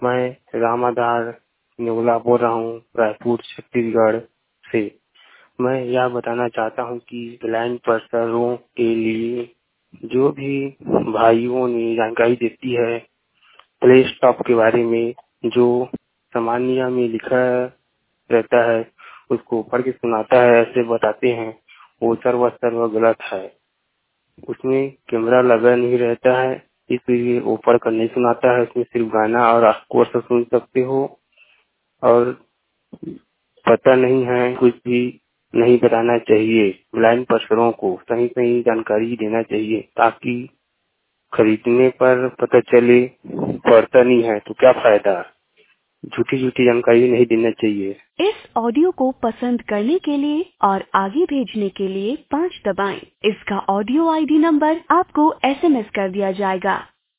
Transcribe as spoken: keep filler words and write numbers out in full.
मैं राम आधार नेवला बोल रहा हूँ, रायपुर छत्तीसगढ़ से। मैं यह बताना चाहता हूँ कि ब्लाइंड पर्सनों के लिए जो भी भाइयों ने जानकारी देती है प्ले स्टॉप के बारे में, जो सामान्य में लिखा रहता है उसको पढ़ के सुनाता है, ऐसे बताते हैं, वो सर्व सर्व गलत है। उसमें कैमरा लगा नहीं रहता है, इसलिए वो पढ़ कर नहीं सुनाता है। उसमें सिर्फ गाना और आपको सुन सकते हो और पता नहीं है, कुछ भी नहीं बताना चाहिए। ब्लाइंड पर्सनों को सही सही जानकारी देना चाहिए ताकि खरीदने पर पता चले पढ़ता नहीं है तो क्या फायदा। झूठी झूठी जानकारी नहीं देना चाहिए। इस ऑडियो को पसंद करने के लिए और आगे भेजने के लिए पाँच दबाएं। इसका ऑडियो आईडी नंबर आपको एसएमएस कर दिया जाएगा।